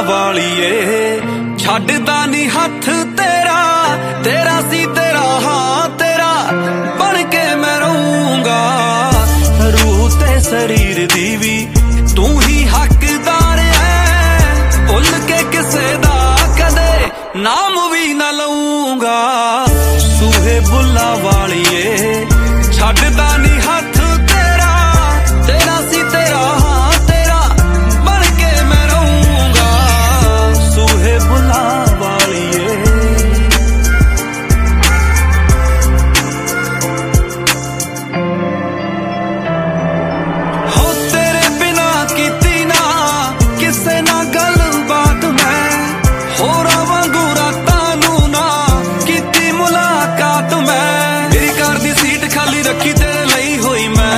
वालिए छड्डदा नी हथ तेरा, तेरा सी तेरा हाँ तेरा बन के मैं रहूंगा। रूह ते शरीर दी भी तू ही हकदार है, भुल के किसे दा कदे नाम भी न लऊंगा। सूहे बुल्ला वालिए छड्डदा नी हथ तेरा, तेरा सी तेरा हाँ तेरा बन के मैं रहूंगा। सूहे बुल्ला वालिए हो तेरे बिना कीती ना किसे ना गल बात मैं, होरा वांगू रातां नू ना कीती मुलाकात मैं। मेरी कार दी सीट खाली रखी तेरे लई होई मैं,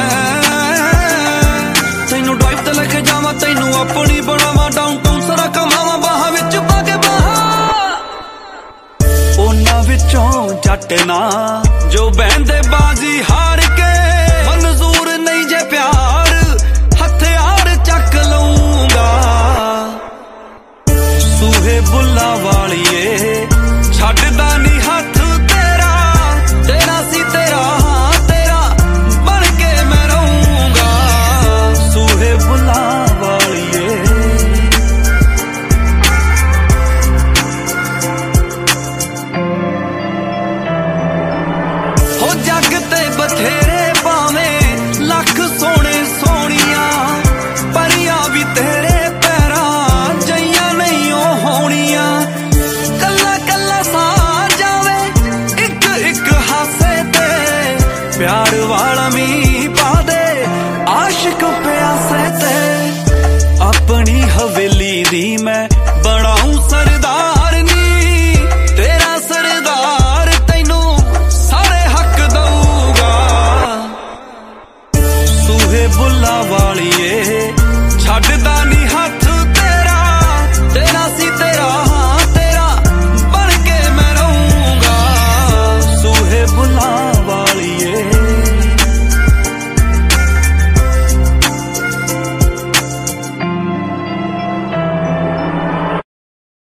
तैनू ड्राइव ते लेके जावां तैनू अपनी बनावां, डाउनटाउन सारा कमावां बाहां विच पा के बाहां। उन्हां विचों जट ना जो बहंदे बाजी हार के, मंजूर नहीं जे प्यार हथियार चक लऊंगा। सूहे बुल्ला वालिए छड्डदा नी हथ तेरा, तेरा सी तेरा हाँ तेरा बन के मैं रहूंगा। सूहे बुल्ला वालिए हो जग ते बथेरे पावें लख सोने सोनिया, परियां भी तेरे पैरां जइयां नहीं ओ होनियां। कल्ला कल्ला सा जावे इक इक हासे ते, प्यार वाला मी पा दे आशिक प्यासे ते। अपनी हवेली दी मैं बनाऊं सरदार नी, तेरा सरदार तैनू सारे हक दऊंगा। सूहे बुल्ला वाली